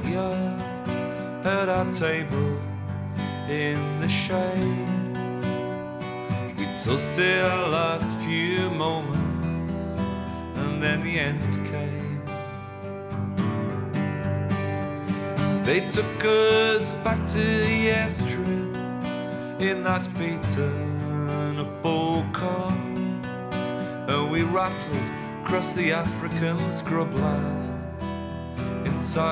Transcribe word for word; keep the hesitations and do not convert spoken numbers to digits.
courtyard at our table in the shade. We toasted our last few moments, and then the end came. They took us back to the airstrip in that beaten up old car, and we rattled across the African scrubland inside